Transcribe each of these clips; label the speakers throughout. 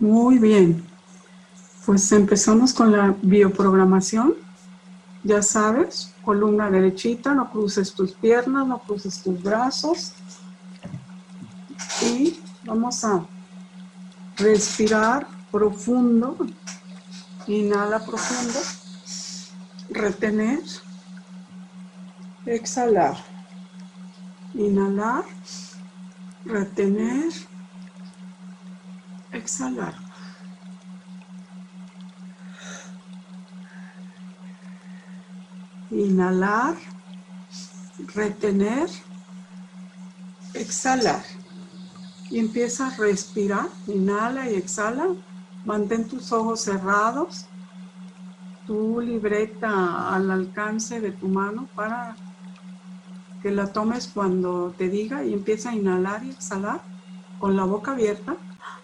Speaker 1: Muy bien. Pues empezamos con la bioprogramación. Ya sabes, columna derechita, no cruces tus piernas, no cruces tus brazos. Y vamos a respirar profundo. Inhala profundo. Retener. Exhalar. Inhalar. Retener. Exhalar. Inhalar. Retener. Exhalar. Y empieza a respirar. Inhala y exhala. Mantén tus ojos cerrados. Tu libreta al alcance de tu mano para que la tomes cuando te diga, y empieza a inhalar y exhalar con la boca abierta.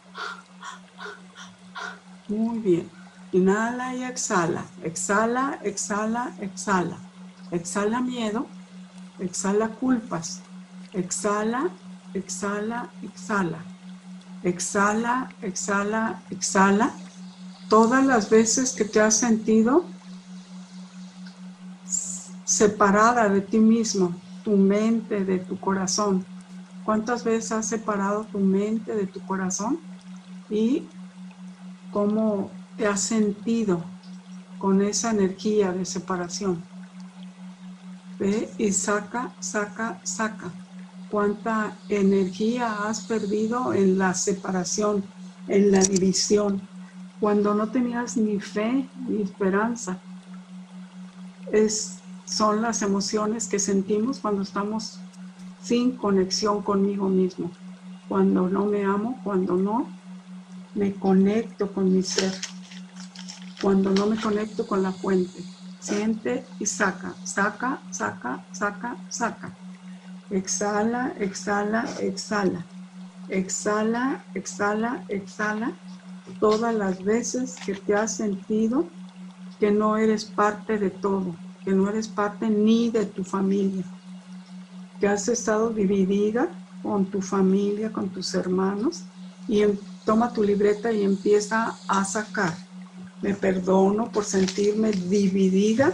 Speaker 1: Muy bien. Inhala y exhala. Exhala, exhala, exhala. Exhala miedo. Exhala culpas. Exhala, exhala, exhala. Exhala, exhala, exhala. Todas las veces que te has sentido separada de ti mismo, tu mente de tu corazón. ¿Cuántas veces has separado tu mente de tu corazón? Y cómo te has sentido con esa energía de separación. Ve y saca, saca, saca. Cuánta energía has perdido en la separación, en la división, cuando no tenías ni fe ni esperanza. Son las emociones que sentimos cuando estamos sin conexión conmigo mismo, cuando no me amo, cuando no me conecto con mi ser, cuando no me conecto con la fuente. Siente y saca, saca, saca, saca, saca. Exhala, exhala, exhala. Exhala, exhala, exhala. Todas las veces que te has sentido que no eres parte de todo, que no eres parte ni de tu familia, que has estado dividida con tu familia, con tus hermanos, y toma tu libreta y empieza a sacar. Me perdono por sentirme dividida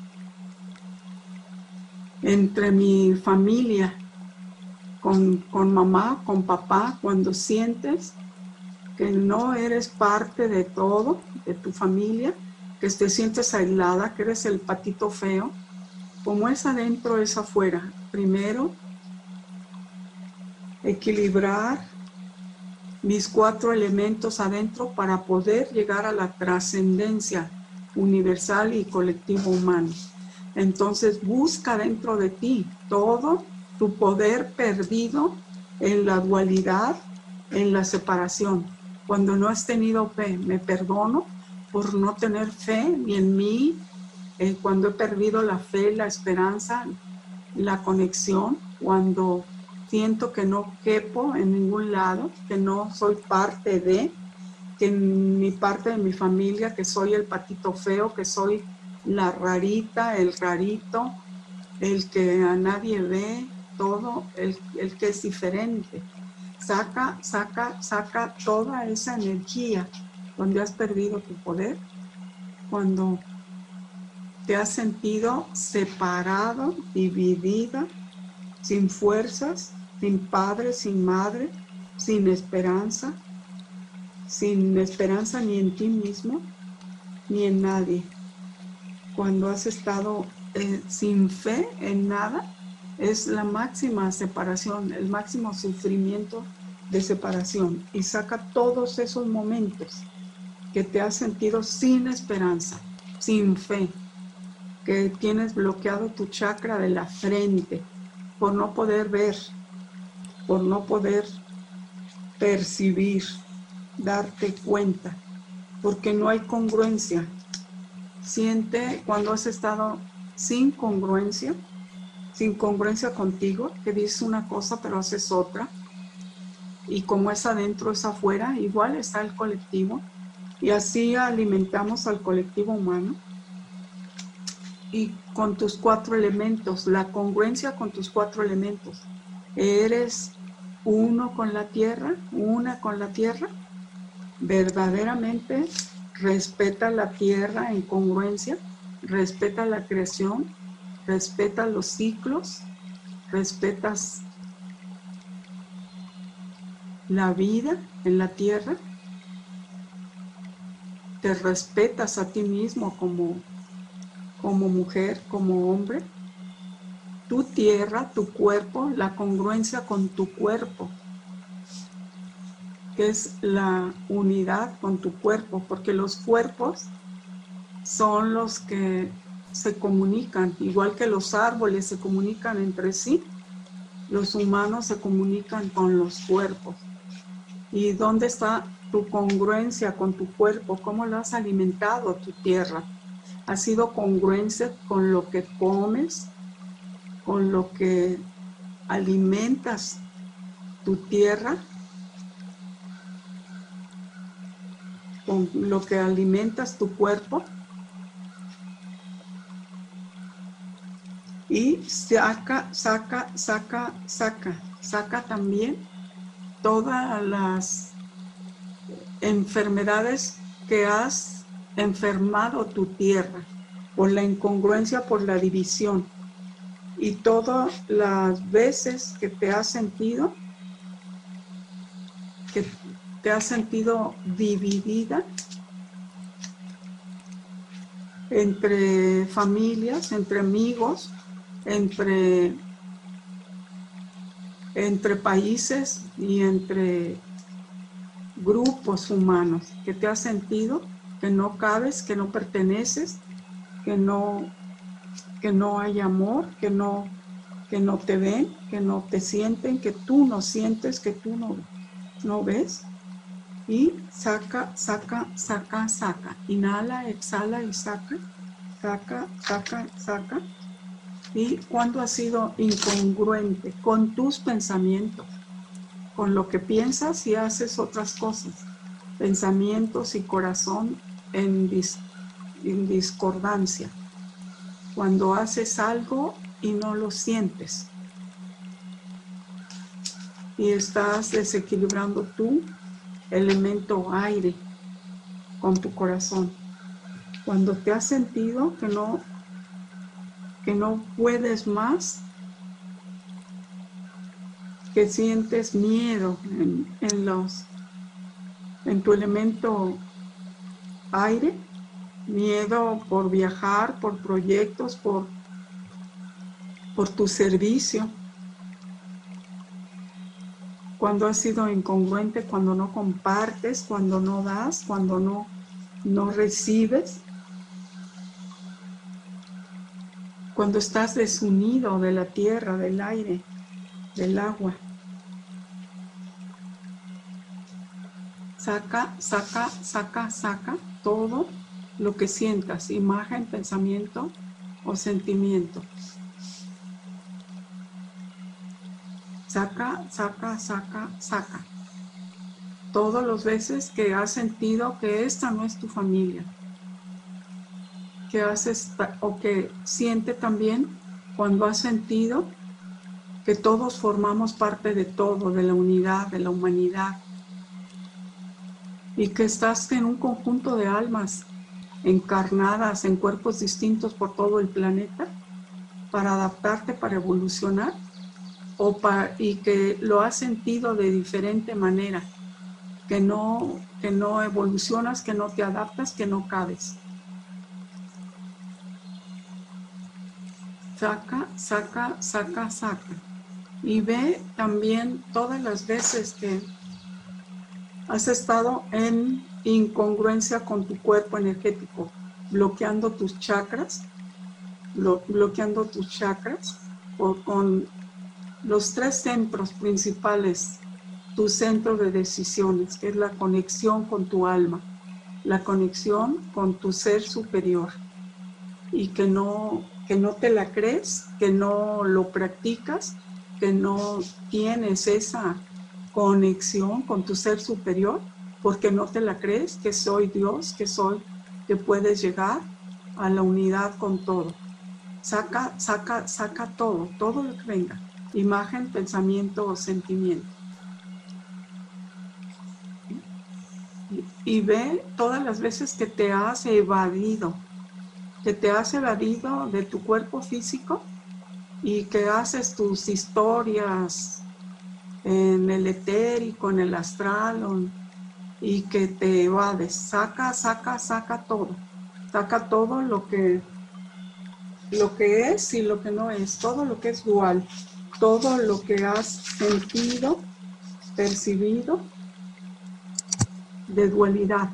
Speaker 1: entre mi familia, con mamá, con papá, cuando sientes que no eres parte de todo, de tu familia, que te sientes aislada, que eres el patito feo. Como es adentro, es afuera. Primero, equilibrar mis 4 elementos adentro para poder llegar a la trascendencia universal y colectivo humano. Entonces busca dentro de ti todo tu poder perdido en la dualidad, en la separación. Cuando no has tenido fe, me perdono por no tener fe ni en mí, cuando he perdido la fe, la esperanza, la conexión, cuando siento que no quepo en ningún lado, que no soy parte de, que ni parte de mi familia, que soy el patito feo, que soy la rarita, el rarito, el que a nadie ve, todo, el que es diferente. Saca, saca, saca toda esa energía donde has perdido tu poder, cuando te has sentido separado, dividida, sin fuerzas, sin padre, sin madre, sin esperanza ni en ti mismo, ni en nadie. Cuando has estado sin fe en nada, es la máxima separación, el máximo sufrimiento de separación. Y saca todos esos momentos que te has sentido sin esperanza, sin fe, que tienes bloqueado tu chakra de la frente por no poder ver, por no poder percibir, darte cuenta, porque no hay congruencia. Siente cuando has estado sin congruencia contigo, que dices una cosa pero haces otra, y como es adentro es afuera, igual está el colectivo, y así alimentamos al colectivo humano. Y con tus 4 elementos, la congruencia con tus 4 elementos. Eres uno con la tierra, una con la tierra, verdaderamente respeta la tierra en congruencia, respeta la creación, respeta los ciclos, respetas la vida en la tierra, te respetas a ti mismo como mujer, como hombre, tu tierra, tu cuerpo, la congruencia con tu cuerpo, que es la unidad con tu cuerpo, porque los cuerpos son los que se comunican, igual que los árboles se comunican entre sí, los humanos se comunican con los cuerpos. ¿Y dónde está tu congruencia con tu cuerpo? ¿Cómo lo has alimentado tu tierra? ¿Ha sido congruencia con lo que comes, con lo que alimentas tu tierra, con lo que alimentas tu cuerpo? Y saca también todas las enfermedades que has enfermado tu tierra por la incongruencia, por la división, y todas las veces que te has sentido dividida entre familias, entre amigos, entre países y entre grupos humanos, que te has sentido que no cabes, que no perteneces, que no hay amor, que no te ven, que no te sienten, que tú no sientes, que tú no ves. Y saca. Inhala, exhala y saca. Y cuando has sido incongruente con tus pensamientos, con lo que piensas y haces otras cosas, pensamientos y corazón en discordancia, cuando haces algo y no lo sientes y estás desequilibrando tu elemento aire con tu corazón, cuando te has sentido que no puedes más, que sientes miedo en tu elemento aire, miedo por viajar, por proyectos, por tu servicio, cuando has sido incongruente, cuando no compartes, cuando no das, cuando no recibes, cuando estás desunido de la tierra, del aire, del agua. Saca todo lo que sientas, imagen, pensamiento o sentimiento. Saca. Todas las veces que has sentido que esta no es tu familia, que haces o que siente también cuando has sentido que todos formamos parte de todo, de la unidad, de la humanidad, y que estás en un conjunto de almas encarnadas en cuerpos distintos por todo el planeta para adaptarte, para evolucionar, y que lo has sentido de diferente manera, que no evolucionas, que no te adaptas, que no cabes. Saca. Y ve también todas las veces que has estado en incongruencia con tu cuerpo energético, bloqueando tus chakras, con los 3 centros principales, tu centro de decisiones, que es la conexión con tu alma, la conexión con tu ser superior, y que no te la crees, que no lo practicas, que no tienes esa conexión con tu ser superior, porque no te la crees, que soy Dios, que puedes llegar a la unidad con todo. Saca todo lo que venga, imagen, pensamiento o sentimiento. y ve todas las veces que te has evadido, de tu cuerpo físico y que haces tus historias en el etérico, en el astral, y que te evades. Saca todo. Saca todo lo que es y lo que no es, todo lo que es dual, todo lo que has sentido, percibido de dualidad.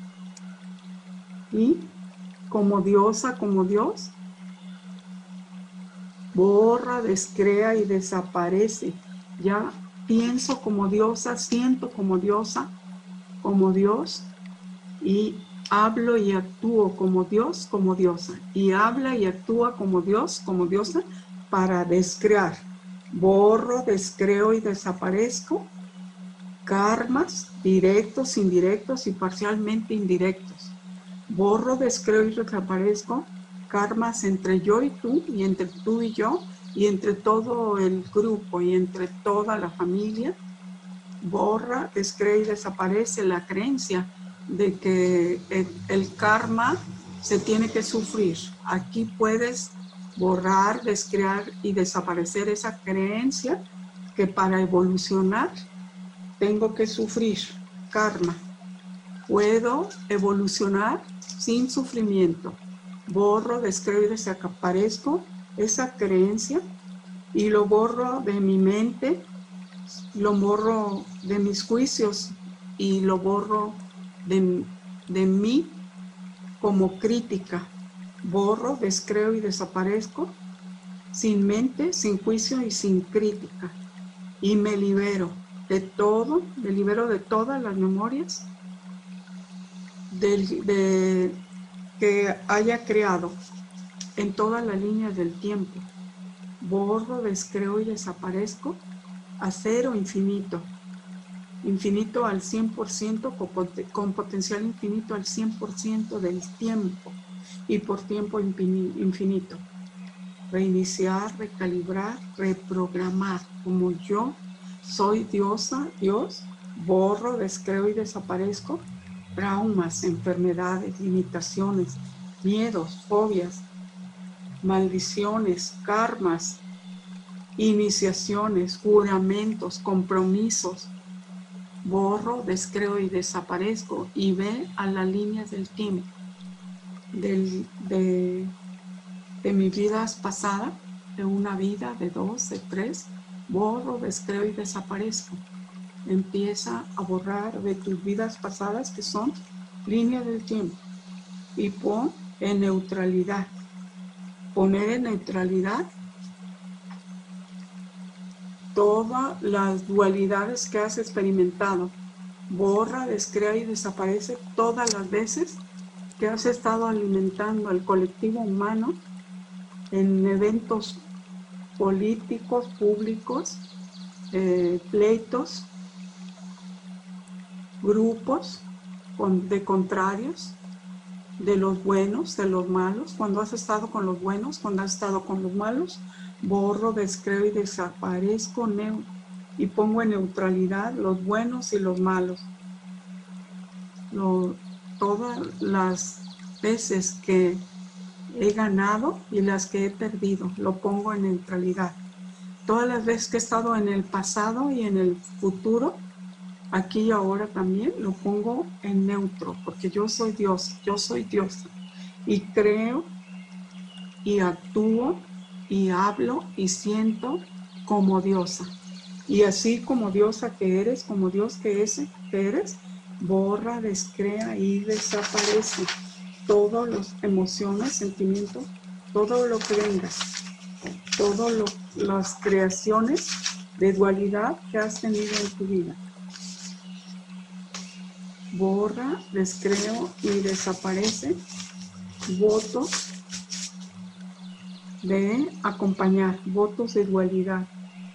Speaker 1: Y como diosa, como Dios, borra, descrea y desaparece. Ya pienso como diosa, siento como diosa, como Dios, y hablo y actúo como Dios, como diosa. Y habla y actúa como Dios, como diosa, para descrear. Borro, descreo y desaparezco karmas directos, indirectos y parcialmente indirectos. Borro, descreo y desaparezco karmas entre yo y tú, y entre tú y yo, y entre todo el grupo, y entre toda la familia. Borra, descree y desaparece la creencia de que el karma se tiene que sufrir. Aquí puedes borrar, descrear y desaparecer esa creencia que para evolucionar tengo que sufrir karma. Puedo evolucionar sin sufrimiento. Borro, descreo y desaparezco esa creencia y lo borro de mi mente, lo borro de mis juicios y lo borro de mí como crítica. Borro, descreo y desaparezco sin mente, sin juicio y sin crítica. Y me libero de todo, me libero de todas las memorias que haya creado en todas las líneas del tiempo. Borro, descreo y desaparezco a cero infinito. Infinito al 100%, con potencial infinito al 100% del tiempo y por tiempo infinito. Reiniciar, recalibrar, reprogramar. Como yo soy diosa, Dios, borro, descreo y desaparezco traumas, enfermedades, limitaciones, miedos, fobias, maldiciones, karmas, iniciaciones, juramentos, compromisos. Borro, descreo y desaparezco y ve a las líneas del tiempo de mis vidas pasadas, de una vida, de dos, de tres. Borro, descreo y desaparezco. Empieza a borrar de tus vidas pasadas, que son líneas del tiempo, y pon en neutralidad. Poner en neutralidad todas las dualidades que has experimentado. Borra, descrea y desaparece todas las veces que has estado alimentando al colectivo humano en eventos políticos, públicos, pleitos, grupos de contrarios, de los buenos, de los malos. Cuando has estado con los buenos, cuando has estado con los malos, borro, descreo y desaparezco y pongo en neutralidad los buenos y los malos. Todas las veces que he ganado y las que he perdido, lo pongo en neutralidad. Todas las veces que he estado en el pasado y en el futuro, aquí y ahora también lo pongo en neutro, porque yo soy Dios, yo soy diosa, y creo y actúo y hablo y siento como diosa. Y así como diosa que eres, como Dios que eres, borra, descrea y desaparece todas las emociones, sentimientos, todo lo que vengas, todas las creaciones de dualidad que has tenido en tu vida. Borra, descreo y desaparece votos de acompañar, votos de dualidad,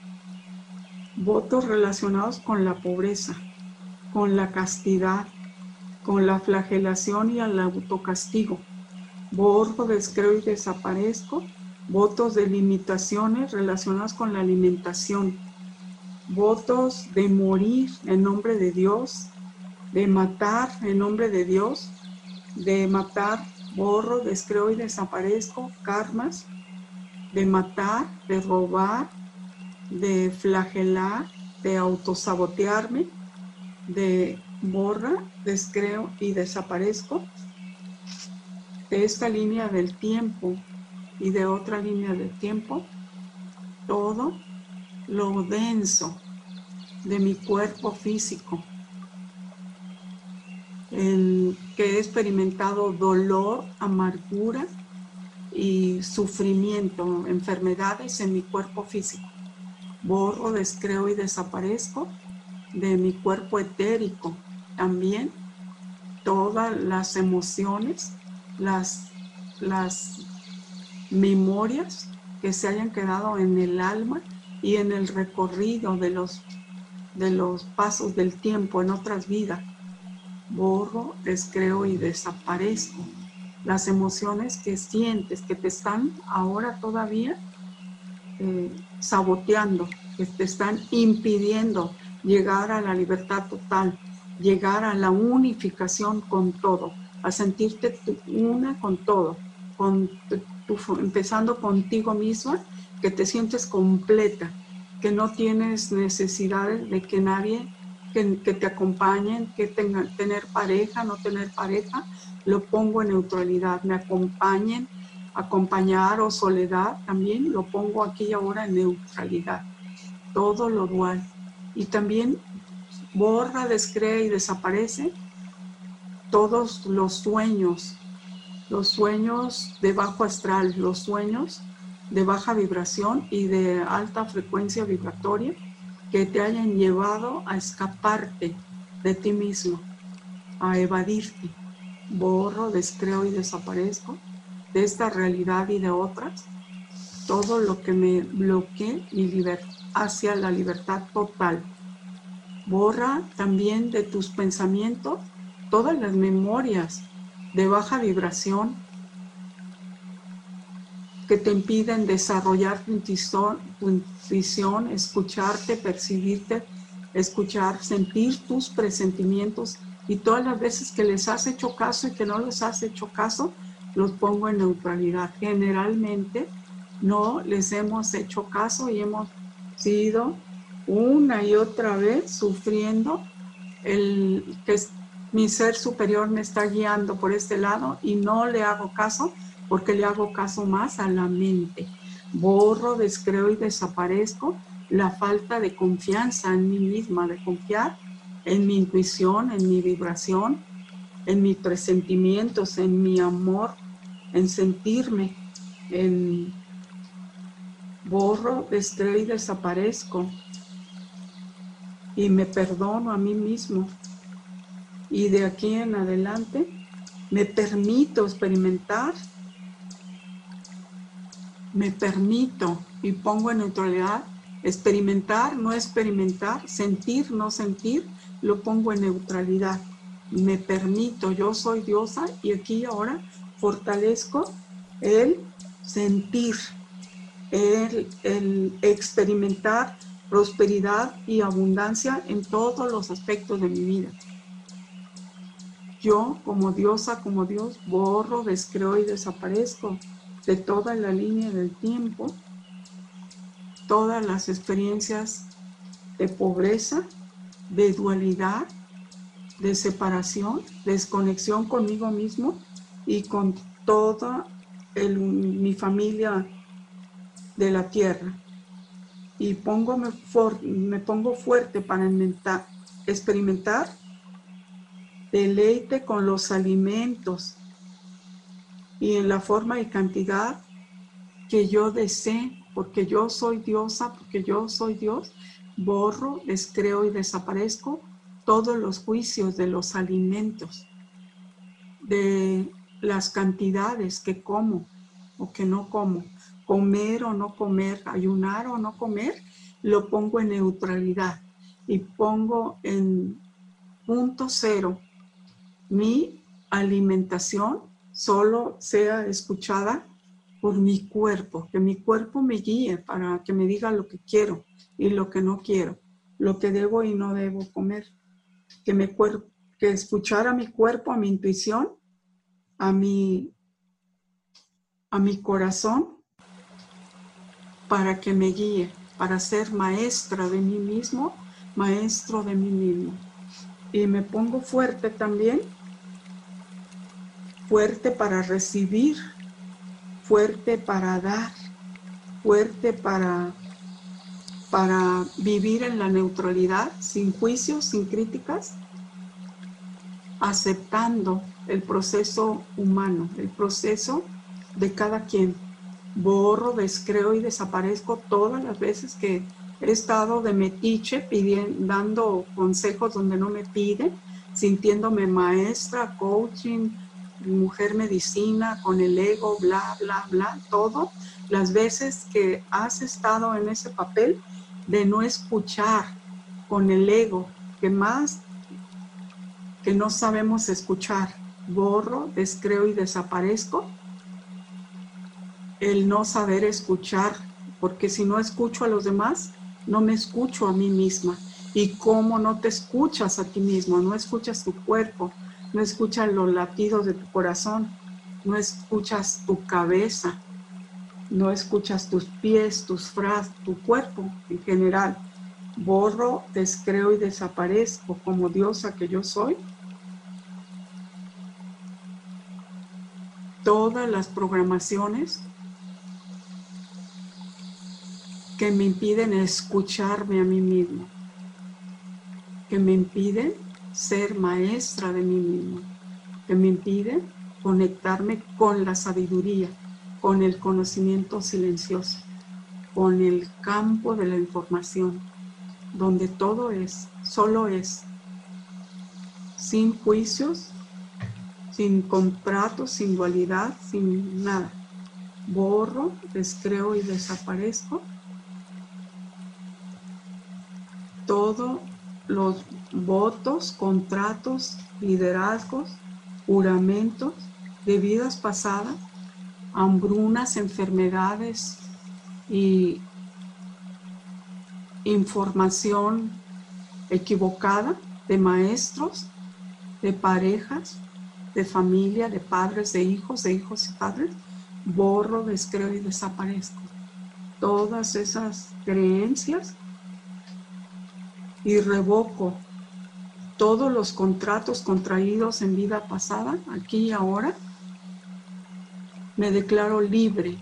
Speaker 1: votos relacionados con la pobreza, con la castidad, con la flagelación y el autocastigo. Borro, descreo y desaparezco votos de limitaciones relacionadas con la alimentación, votos de morir en nombre de Dios, de matar en nombre de Dios, de matar, borro, descreo y desaparezco karmas, de matar, de robar, de flagelar, de autosabotearme, de borra, descreo y desaparezco de esta línea del tiempo y de otra línea del tiempo, todo lo denso de mi cuerpo físico, en que he experimentado dolor, amargura y sufrimiento, enfermedades en mi cuerpo físico. Borro, descreo y desaparezco de mi cuerpo etérico también todas las emociones, las memorias que se hayan quedado en el alma y en el recorrido de los pasos del tiempo en otras vidas. Borro, descreo y desaparezco las emociones que sientes, que te están ahora todavía saboteando, que te están impidiendo llegar a la libertad total, llegar a la unificación con todo, a sentirte una con todo, empezando contigo misma, que te sientes completa, que no tienes necesidades de que nadie que te acompañen, que tener pareja, no tener pareja, lo pongo en neutralidad, me acompañen, acompañar o soledad, también lo pongo aquí y ahora en neutralidad, todo lo dual. Y también borra, descree y desaparece todos los sueños de bajo astral, los sueños de baja vibración y de alta frecuencia vibratoria que te hayan llevado a escaparte de ti mismo, a evadirte. Borro, descreo y desaparezco de esta realidad y de otras todo lo que me bloquee mi libertad hacia la libertad total. Borra también de tus pensamientos todas las memorias de baja vibración que te impiden desarrollar tu intuición, escucharte, percibirte, escuchar, sentir tus presentimientos, y todas las veces que les has hecho caso y que no les has hecho caso, los pongo en neutralidad. Generalmente no les hemos hecho caso y hemos sido una y otra vez sufriendo el que mi ser superior me está guiando por este lado y no le hago caso, porque le hago caso más a la mente. Borro, descreo y desaparezco la falta de confianza en mí misma, de confiar en mi intuición, en mi vibración, en mis presentimientos, en mi amor, en sentirme, en borro, descreo y desaparezco y me perdono a mí mismo. Y de aquí en adelante me permito experimentar, me permito y pongo en neutralidad, experimentar, no experimentar, sentir, no sentir, lo pongo en neutralidad. Me permito, yo soy diosa y aquí y ahora fortalezco el sentir, el experimentar prosperidad y abundancia en todos los aspectos de mi vida. Yo, como diosa, como Dios, borro, descreo y desaparezco de toda la línea del tiempo todas las experiencias de pobreza, de dualidad, de separación, desconexión conmigo mismo y con toda mi familia de la tierra. Y me pongo fuerte para experimentar deleite con los alimentos y en la forma y cantidad que yo desee, porque yo soy diosa, porque yo soy Dios. Borro, descreo y desaparezco todos los juicios de los alimentos, de las cantidades que como o que no como, comer o no comer, ayunar o no comer, lo pongo en neutralidad y pongo en punto cero. Mi alimentación solo sea escuchada por mi cuerpo, que mi cuerpo me guíe para que me diga lo que quiero y lo que no quiero, lo que debo y no debo comer, que que escuchar a mi cuerpo, a mi intuición, a mi corazón, para que me guíe, para ser maestra de mí mismo, maestro de mí mismo. Y me pongo fuerte también, fuerte para recibir, fuerte para dar, fuerte para vivir en la neutralidad, sin juicios, sin críticas, aceptando el proceso humano, el proceso de cada quien. Borro, descreo y desaparezco todas las veces que he estado de metiche, dando consejos donde no me piden, sintiéndome maestra, coaching, mujer medicina, con el ego, bla, bla, bla, todo. Las veces que has estado en ese papel de no escuchar con el ego, que no sabemos escuchar. Borro, descreo y desaparezco el no saber escuchar, porque si no escucho a los demás, no me escucho a mí misma. Y cómo no te escuchas a ti mismo, no escuchas tu cuerpo, no escuchas los latidos de tu corazón, no escuchas tu cabeza, no escuchas tus pies, tus brazos, tu cuerpo en general. Borro, descreo y desaparezco como diosa que yo soy todas las programaciones que me impiden escucharme a mí mismo, que me impiden ser maestra de mí mismo, que me impiden conectarme con la sabiduría, con el conocimiento silencioso, con el campo de la información, donde todo es, solo es, sin juicios, sin contratos, sin dualidad, sin nada. Borro, descreo y desaparezco todos los votos, contratos, liderazgos, juramentos de vidas pasadas, hambrunas, enfermedades y información equivocada de maestros, de parejas, de familia, de padres, de hijos y padres. Borro, descreo y desaparezco todas esas creencias y revoco todos los contratos contraídos en vida pasada, aquí y ahora. Me declaro libre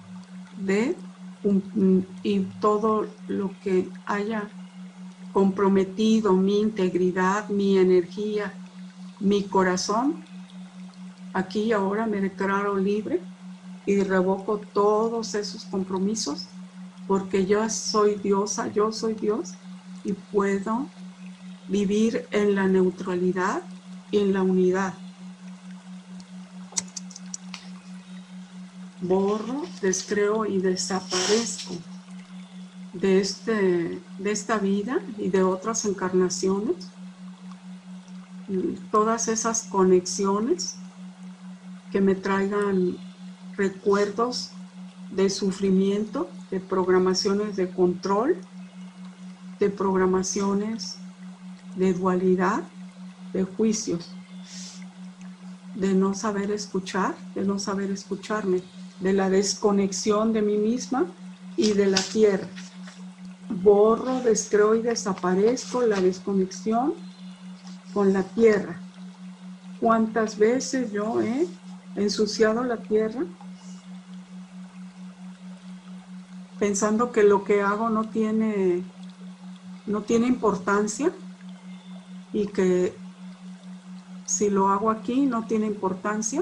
Speaker 1: y todo lo que haya comprometido mi integridad, mi energía, mi corazón, aquí y ahora me declaro libre y revoco todos esos compromisos, porque yo soy diosa, yo soy Dios y puedo vivir en la neutralidad y en la unidad. Borro, descreo y desaparezco de esta vida y de otras encarnaciones todas esas conexiones que me traigan recuerdos de sufrimiento, de programaciones de control, de programaciones de dualidad, de juicios, de no saber escuchar, de no saber escucharme, de la desconexión de mí misma y de la tierra. Borro, descreo y desaparezco la desconexión con la tierra. ¿Cuántas veces yo he ensuciado la tierra pensando que lo que hago no tiene importancia y que si lo hago aquí no tiene importancia?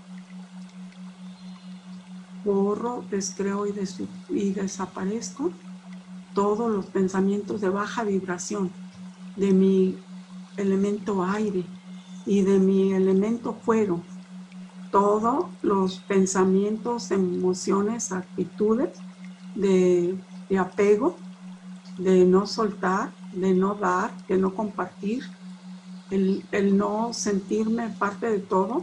Speaker 1: Borro, descreo y desaparezco todos los pensamientos de baja vibración de mi elemento aire y de mi elemento fuego. Todos los pensamientos, emociones, actitudes de apego, de no soltar, de no dar, de no compartir, el no sentirme parte de todo.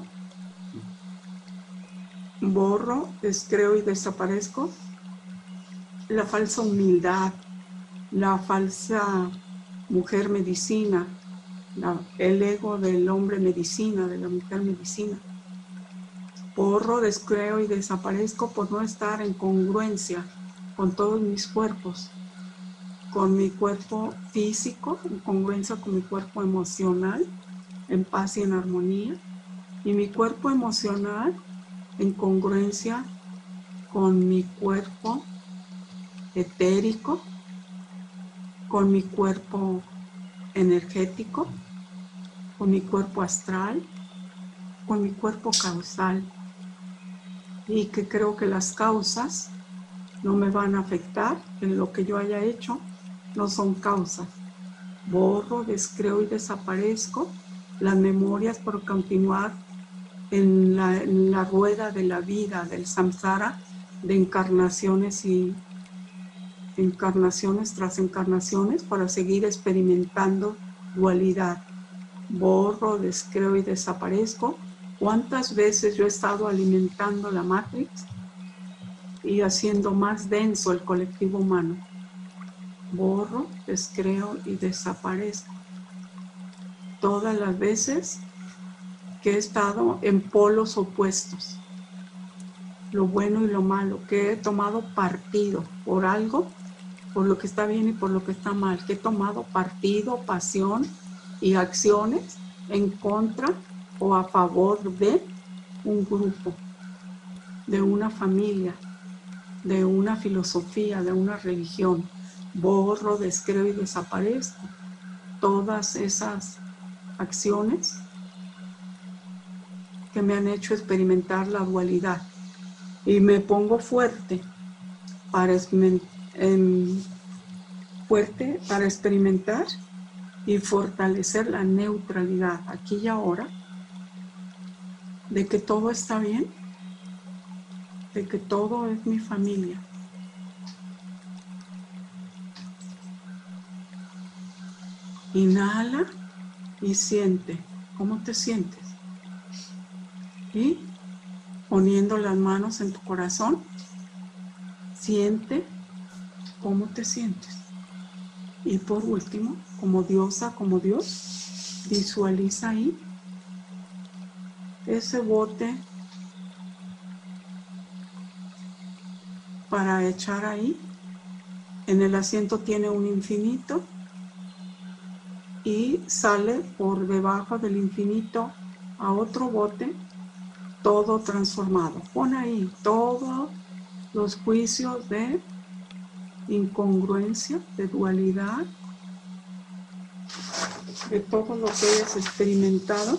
Speaker 1: Borro, descreo y desaparezco la falsa humildad, la falsa mujer medicina, el ego del hombre medicina, de la mujer medicina. Borro, descreo y desaparezco por no estar en congruencia con todos mis cuerpos, con mi cuerpo físico, en congruencia con mi cuerpo emocional, en paz y en armonía, y mi cuerpo emocional en congruencia con mi cuerpo etérico, con mi cuerpo energético, con mi cuerpo astral, con mi cuerpo causal, y que creo que las causas no me van a afectar, en lo que yo haya hecho no son causas. Borro, descreo y desaparezco las memorias por continuar en la rueda de la vida, del samsara, de encarnaciones y encarnaciones tras encarnaciones, para seguir experimentando dualidad. Borro, descreo y desaparezco. ¿Cuántas veces yo he estado alimentando la Matrix y haciendo más denso el colectivo humano? Borro, descreo y desaparezco. Todas las veces que he estado en polos opuestos, lo bueno y lo malo, que he tomado partido por algo, por lo que está bien y por lo que está mal, que he tomado partido, pasión y acciones en contra o a favor de un grupo, de una familia, de una filosofía, de una religión. Borro, descreo y desaparezco todas esas acciones que me han hecho experimentar la dualidad, y me pongo fuerte para experimentar y fortalecer la neutralidad aquí y ahora, de que todo está bien, de que todo es mi familia. Inhala y siente cómo te sientes. Y poniendo las manos en tu corazón, siente cómo te sientes. Y por último, como diosa, como Dios, visualiza ahí ese bote para echar ahí. En el asiento tiene un infinito y sale por debajo del infinito a otro bote, todo transformado. Pon ahí todos los juicios de incongruencia, de dualidad, de todo lo que hayas experimentado.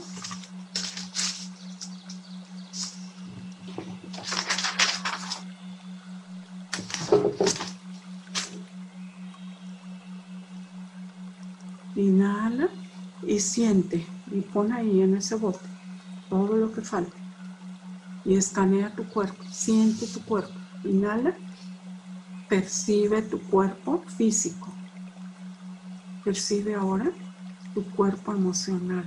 Speaker 1: Inhala y siente, y pon ahí en ese bote todo lo que falte. Y escanea tu cuerpo, siente tu cuerpo. Inhala, percibe tu cuerpo físico. Percibe ahora tu cuerpo emocional.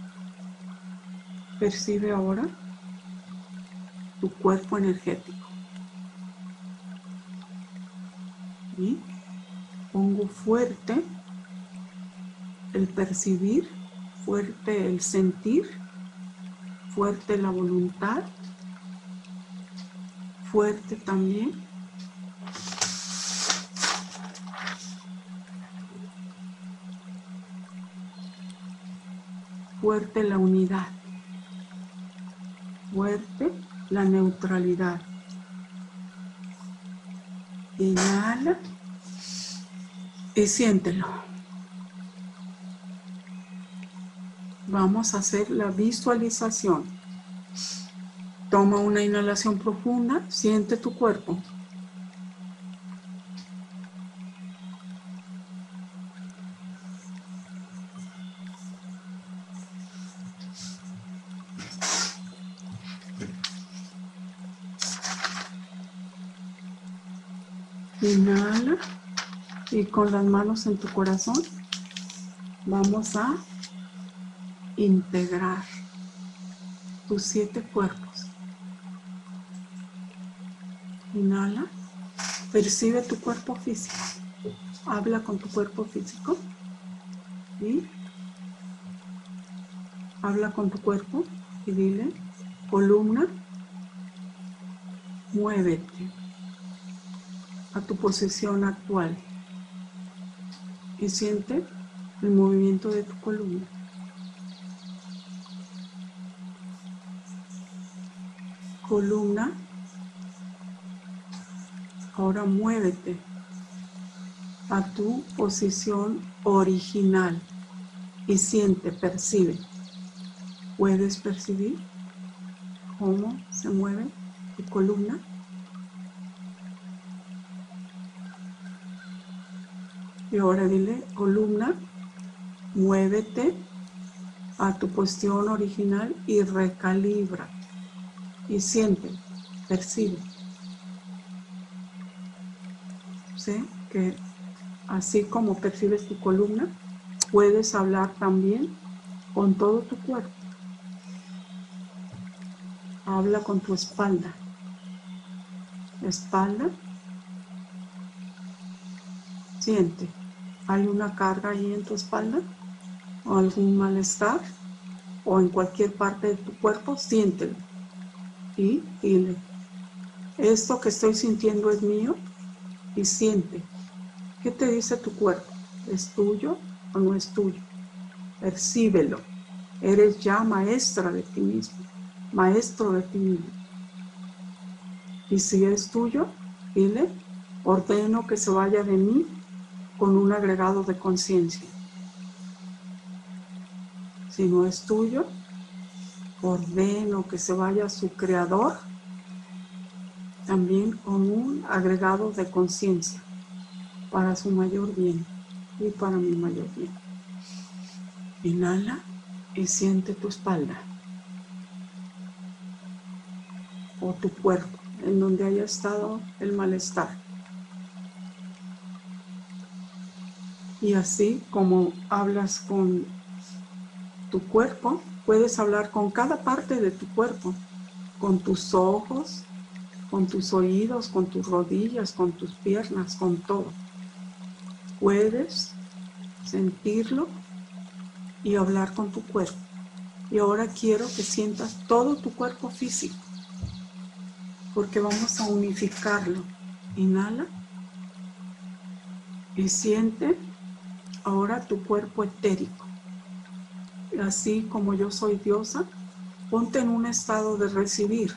Speaker 1: Percibe ahora tu cuerpo energético. Y pongo fuerte el percibir, fuerte el sentir, fuerte la voluntad, fuerte también fuerte la unidad, fuerte la neutralidad. Inhala y siéntelo. Vamos a hacer la visualización. Toma una inhalación profunda, siente tu cuerpo. Inhala y con las manos en tu corazón vamos a integrar tus 7 cuerpos. Inhala, percibe tu cuerpo físico, habla con tu cuerpo físico y Habla con tu cuerpo y dile, columna, muévete a tu posición actual y siente el movimiento de tu columna. Columna, ahora muévete a tu posición original y siente, percibe. ¿Puedes percibir cómo se mueve tu columna? Y ahora dile, columna, muévete a tu posición original y recalibra. Y siente, percibe. ¿Sí? Que así como percibes tu columna, puedes hablar también con todo tu cuerpo. Habla con tu espalda. Espalda. Siente. ¿Hay una carga ahí en tu espalda? ¿O algún malestar? ¿O en cualquier parte de tu cuerpo? Siéntelo. Y dile, esto que estoy sintiendo es mío. Y siente. ¿Qué te dice tu cuerpo? ¿Es tuyo o no es tuyo? Percíbelo. Eres ya maestra de ti mismo, maestro de ti mismo. Y si es tuyo, dile, ordeno que se vaya de mí con un agregado de conciencia. Si no es tuyo, ordeno que se vaya a su creador también con un agregado de conciencia para su mayor bien y para mi mayor bien. Inhala y siente tu espalda o tu cuerpo en donde haya estado el malestar. Y así como hablas con tu cuerpo, puedes hablar con cada parte de tu cuerpo, con tus ojos, con tus oídos, con tus rodillas, con tus piernas, con todo. Puedes sentirlo y hablar con tu cuerpo. Y ahora quiero que sientas todo tu cuerpo físico, porque vamos a unificarlo. Inhala y siente ahora tu cuerpo etérico. Así como yo soy diosa, ponte en un estado de recibir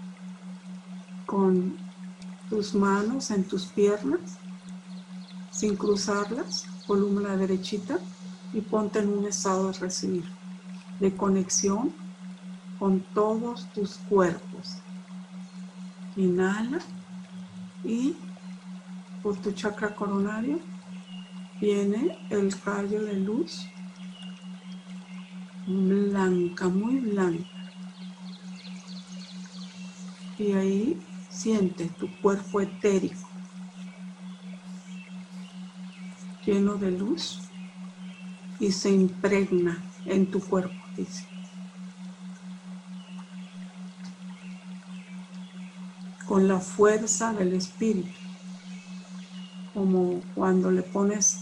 Speaker 1: con tus manos en tus piernas, sin cruzarlas, columna derechita, y ponte en un estado de recibir, de conexión con todos tus cuerpos. Inhala y por tu chakra coronario viene el rayo de luz blanca, muy blanca. Y ahí siente tu cuerpo etérico lleno de luz y se impregna en tu cuerpo físico. Con la fuerza del espíritu, como cuando le pones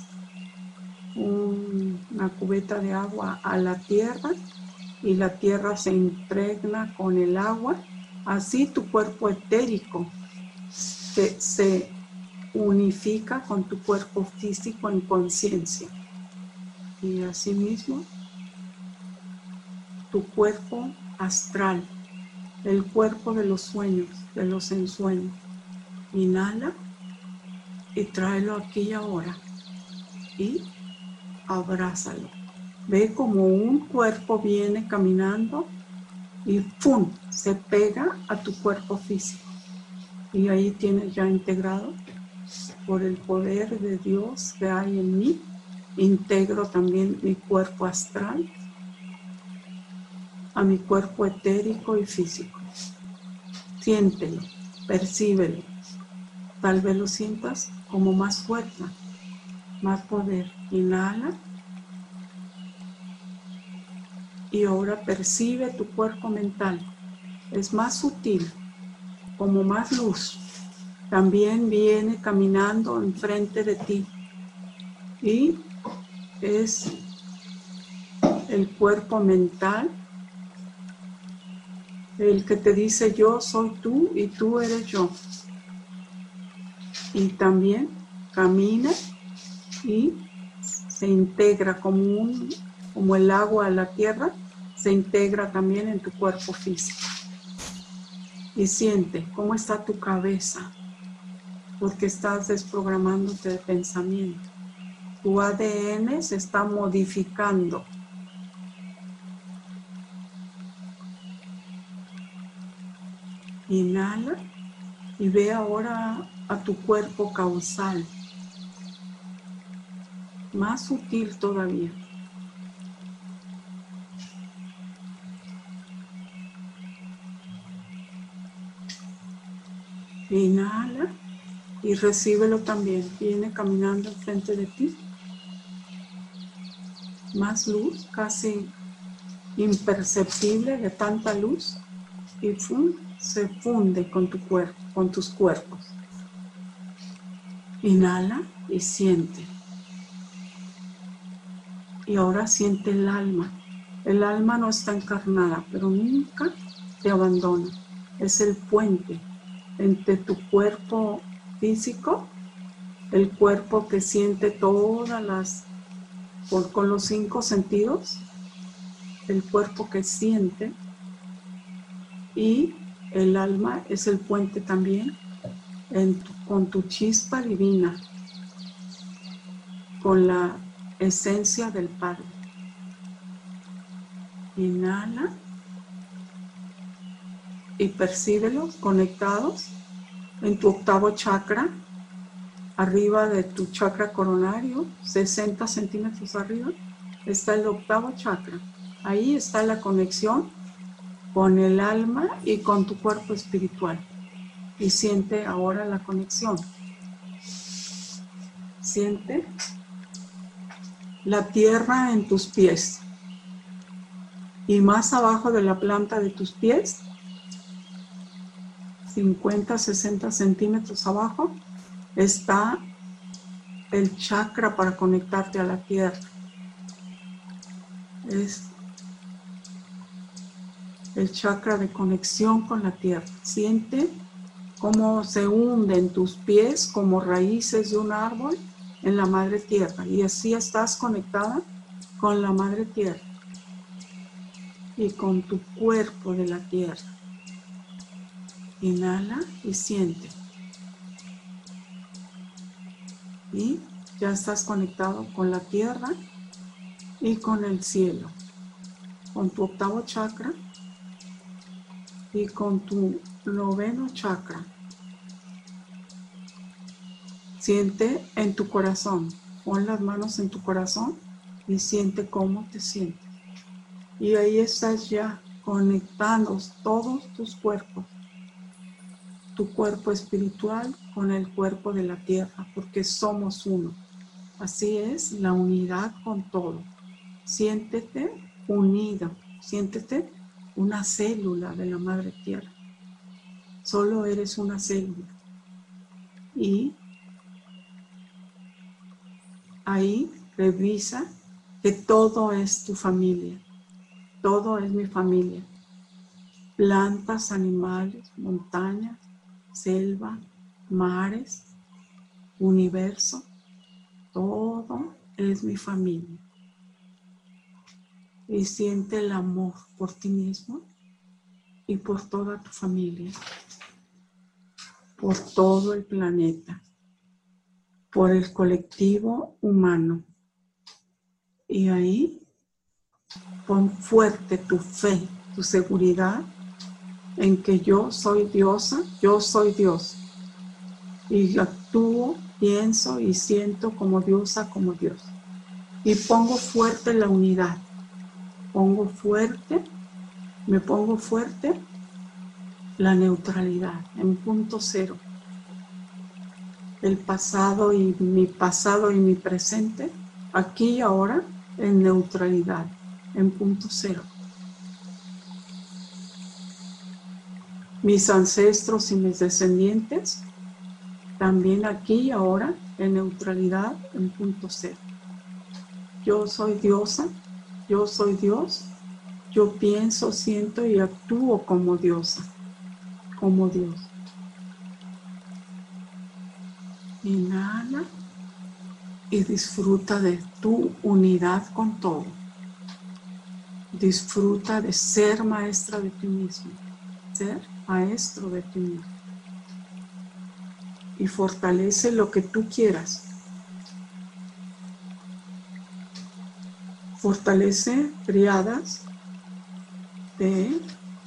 Speaker 1: una cubeta de agua a la tierra y la tierra se impregna con el agua, así tu cuerpo etérico se unifica con tu cuerpo físico en conciencia. Y asimismo, tu cuerpo astral, el cuerpo de los sueños, de los ensueños. Inhala y tráelo aquí y ahora. Y abrázalo. Ve como un cuerpo viene caminando y ¡pum! Se pega a tu cuerpo físico. Y ahí tienes ya integrado, por el poder de Dios que hay en mí, integro también mi cuerpo astral a mi cuerpo etérico y físico. Siéntelo, percíbelo. Tal vez lo sientas como más fuerza, más poder. Inhala. Y ahora percibe tu cuerpo mental. Es más sutil, como más luz. También viene caminando enfrente de ti. Y es el cuerpo mental, el que te dice yo soy tú y tú eres yo. Y también camina y se integra como el agua a la tierra, se integra también en tu cuerpo físico. Y siente cómo está tu cabeza, porque estás desprogramándote de pensamiento. Tu ADN se está modificando. Inhala y ve ahora a tu cuerpo causal, más sutil todavía. Inhala y recíbelo también. Viene caminando enfrente de ti. Más luz, casi imperceptible de tanta luz. Y se funde con tu cuerpo, con tus cuerpos. Inhala y siente. Y ahora siente el alma. El alma no está encarnada, pero nunca te abandona. Es el puente entre tu cuerpo físico, el cuerpo que siente todas con los 5 sentidos, el cuerpo que siente, y el alma es el puente también con tu chispa divina, con la esencia del Padre. Inhala y percíbelos conectados en tu octavo chakra, arriba de tu chakra coronario, 60 centímetros arriba, está el octavo chakra. Ahí está la conexión con el alma y con tu cuerpo espiritual. Y siente ahora la conexión. Siente la tierra en tus pies. Y más abajo de la planta de tus pies, 50, 60 centímetros abajo, está el chakra para conectarte a la tierra. Es el chakra de conexión con la tierra. Siente cómo se hunden tus pies como raíces de un árbol en la madre tierra. Y así estás conectada con la madre tierra y con tu cuerpo de la tierra. Inhala y siente. Y ya estás conectado con la tierra y con el cielo, con tu octavo chakra y con tu noveno chakra. Siente en tu corazón, pon las manos en tu corazón y siente cómo te sientes. Y ahí estás ya conectando todos tus cuerpos, tu cuerpo espiritual con el cuerpo de la tierra, porque somos uno. Así es la unidad con todo. Siéntete unido, siéntete una célula de la madre tierra. Solo eres una célula. Y ahí revisa que todo es tu familia. Todo es mi familia. Plantas, animales, montañas, selva, mares, universo. Todo es mi familia. Y siente el amor por ti mismo y por toda tu familia. Por todo el planeta. Por el colectivo humano. Y ahí pon fuerte tu fe, tu seguridad en que yo soy diosa, yo soy Dios. Y actúo, pienso y siento como diosa, como Dios. Y pongo fuerte la unidad. Me pongo fuerte la neutralidad en punto cero. El pasado y mi presente, aquí y ahora, en neutralidad, en punto cero. Mis ancestros y mis descendientes, también aquí y ahora, en neutralidad, en punto cero. Yo soy diosa Yo soy Dios. Yo pienso, siento y actúo como diosa, como Dios. Inhala y disfruta de tu unidad con todo. Disfruta de ser maestra de ti mismo, ser maestro de ti mismo. Y fortalece lo que tú quieras. Fortalece triadas de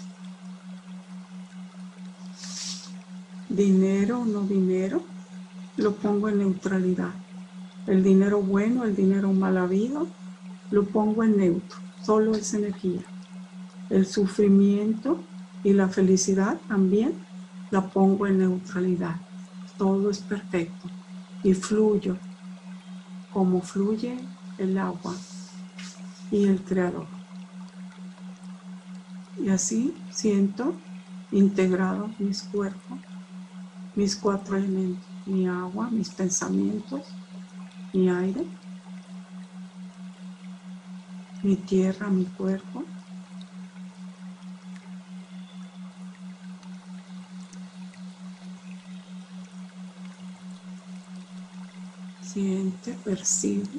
Speaker 1: dinero o no dinero, lo pongo en neutralidad. El dinero bueno, el dinero mal habido, lo pongo en neutro, solo es energía. El sufrimiento y la felicidad también la pongo en neutralidad. Todo es perfecto y fluyo como fluye el agua y el creador. Y así siento integrados mis cuerpos, mis 4 elementos, mi agua, mis pensamientos, mi aire, mi tierra, mi cuerpo. Siente, percibe.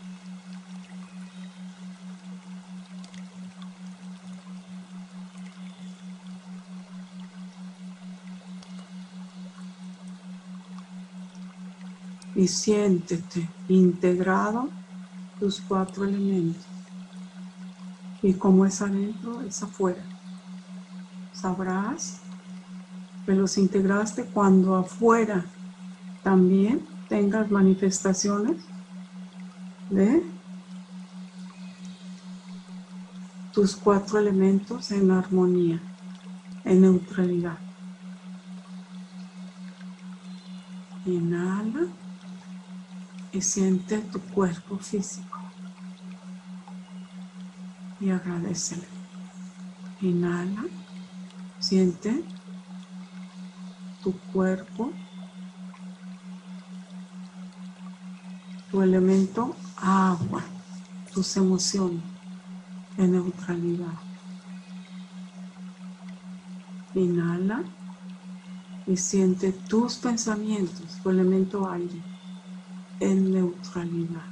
Speaker 1: Y siéntete integrado tus 4 elementos. Y como es adentro, es afuera. Sabrás que los integraste cuando afuera también tengas manifestaciones de tus 4 elementos en armonía, en neutralidad. Inhala y siente tu cuerpo físico y agradecele. Inhala, siente tu cuerpo, tu elemento agua, tus emociones en neutralidad. Inhala y siente tus pensamientos, tu elemento aire en neutralidad.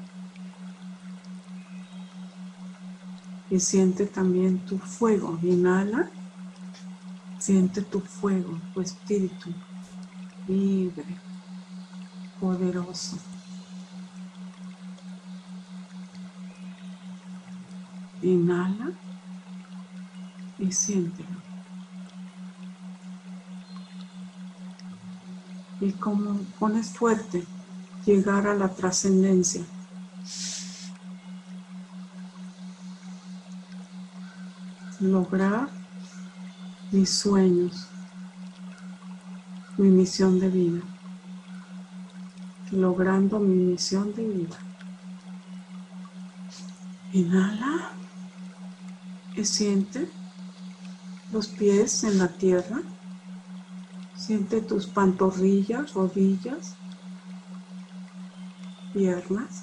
Speaker 1: Y siente también tu fuego. Inhala, siente tu fuego, tu espíritu libre, poderoso. Inhala y siéntelo. Y como pones fuerte, llegar a la trascendencia. Lograr mis sueños, mi misión de vida. Logrando mi misión de vida. Inhala y siente los pies en la tierra. Siente tus pantorrillas, rodillas, piernas.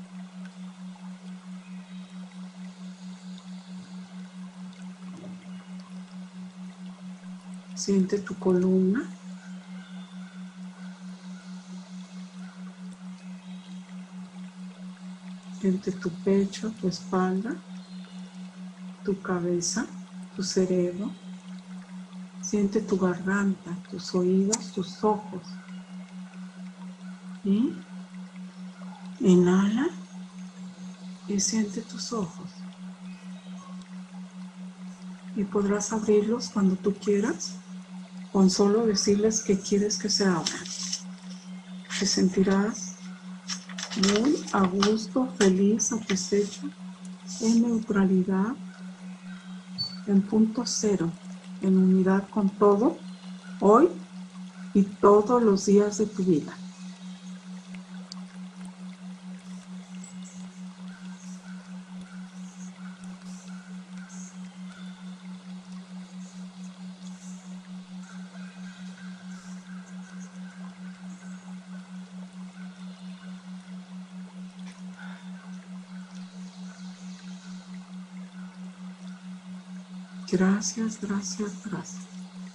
Speaker 1: Siente tu columna. Siente tu pecho, tu espalda, tu cabeza, tu cerebro. Siente tu garganta, tus oídos, tus ojos. Y inhala y siente tus ojos. Y podrás abrirlos cuando tú quieras, con solo decirles que quieres que se abran. Te sentirás muy a gusto, feliz, satisfecho, en neutralidad, en punto cero, en unidad con todo, hoy y todos los días de tu vida. Gracias, gracias, gracias.